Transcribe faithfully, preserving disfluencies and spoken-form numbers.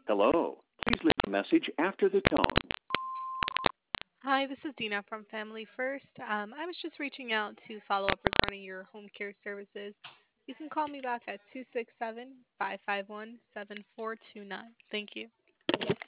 Hello. Please leave a message after the tone. Hi, this is Dina from Family First. Um, I was just reaching out to follow up regarding your home care services. You can call me back at two six seven, five five one, seven four two nine. Thank you.